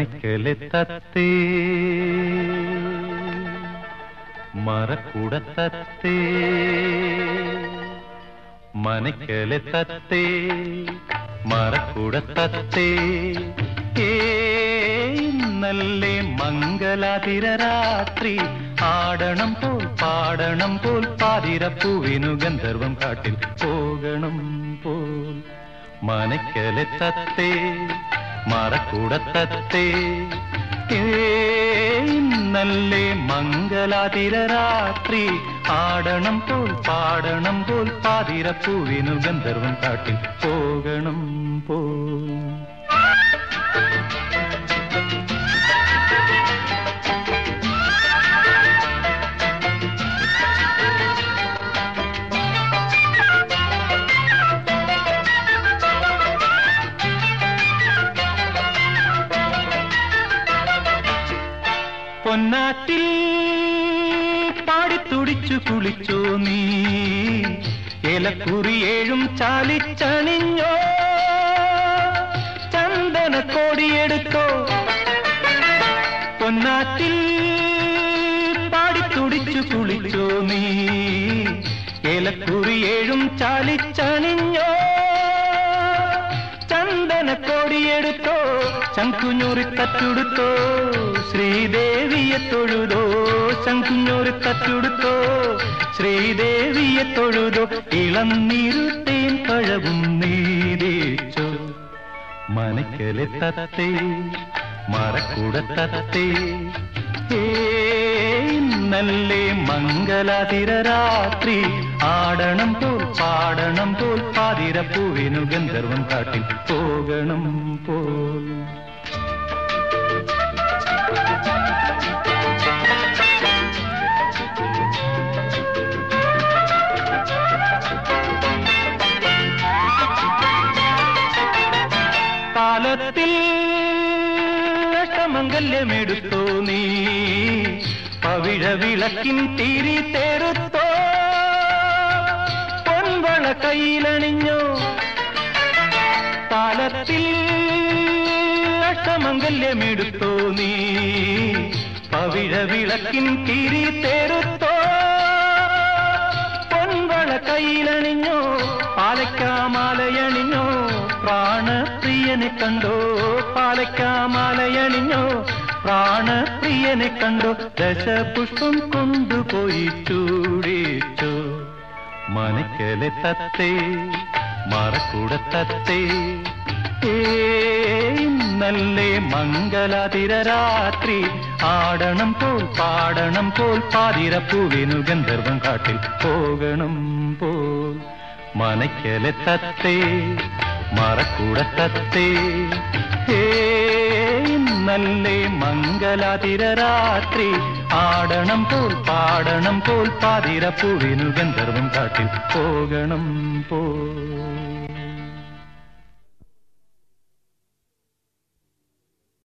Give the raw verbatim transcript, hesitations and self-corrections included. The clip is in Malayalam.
മനക്കലെ തത്തേ മറക്കുട തത്തേ മനക്കലെ തത്തേ മറക്കുട തത്തേ ഇന്നല്ലേ മംഗലാതിര രാത്രി ആടണം പോൽ പാടണം പോൽ പാതിരപ്പൂവിനു ഗന്ധർവം കാട്ടിൽ പോകണം പോൽ മനക്കലെ തത്തേ മറക്കുട തത്തേ ഇന്നല്ലേ മംഗലാതിര രാത്രി ആടണം പോൽ പാടണം പോൽ പാതിരപ്പൂവിനു ഗന്ധർവം കാട്ടിൽ പോകണം പോൽ പൊന്നാറ്റിൽ പാടിത്തുടിച്ചു കുളിച്ചോ നീ ഏലക്കുറിയേഴും ചാലിച്ചണിഞ്ഞോ ചന്ദന കോടിയെടുത്തോ പൊന്നാറ്റിൽ പാടിത്തുടിച്ചു കുളിച്ചോ നീ ഏലക്കുറിയേഴും ചാലിച്ചണിഞ്ഞോ ചന്ദന കോടിയെടുത്തോ ശംഖുഞ്ഞൂറി തറ്റുടുത്തോ ശ്രീദേവിയെ തൊഴുതോ ശംഖുഞ്ഞൂറി തറ്റുടുത്തോ ശ്രീദേവിയെ തൊഴുതോ ഇളം നീരുത്തേൻ പഴവും നീരേച്ചോ മനക്കലെ തത്തേ മറക്കുട തത്തേ ഇന്നല്ലേ മംഗലാതിര രാത്രി ആടണം പോൽ പാടണം പോൽ പാതിരപ്പൂവിനു ഗന്ധർവം കാട്ടിൽ പോകണം പോൽ കാലത്തിൽ അഷ്ടമംഗല്യമെടുത്തോ നീ പവിഴ വിളക്കിൻ തിരി തെറുത്തോ പൊൻവള കയ്യിലണിഞ്ഞോ കാലത്തിൽ അഷ്ടമംഗല്യമെടുത്തോ നീ പവിഴ വിളക്കിൻ തിരി തെറുത്തോ പൊൻവള കയ്യിലണിഞ്ഞോ പാലക്കാമാലയണിഞ്ഞോ പ്രാണപ്രിയനെ കണ്ടോ പാലക്കാമാലയണിഞ്ഞോ പ്രാണപ്രിയനെ കണ്ടോ ദശപുഷ്പം കൊണ്ടുപോയി ചൂടിച്ചോ മനക്കലെ തത്തേ മറക്കുട തത്തേ ഇന്നല്ലേ മംഗലാതിര രാത്രി ആടണം പോൽ പാടണം പോൽ പാതിരപ്പൂവിനു ഗന്ധർവം കാട്ടിൽ പോകണം പോൽ മനക്കലെ തത്തേ മറക്കുട തത്തേ ഇന്നല്ലേ മംഗലാതിര രാത്രി ആടണം പോൽ പാടണം പോൽ പാതിരപ്പൂവിനു ഗന്ധർവം കാട്ടിൽ പോകണം പോൽ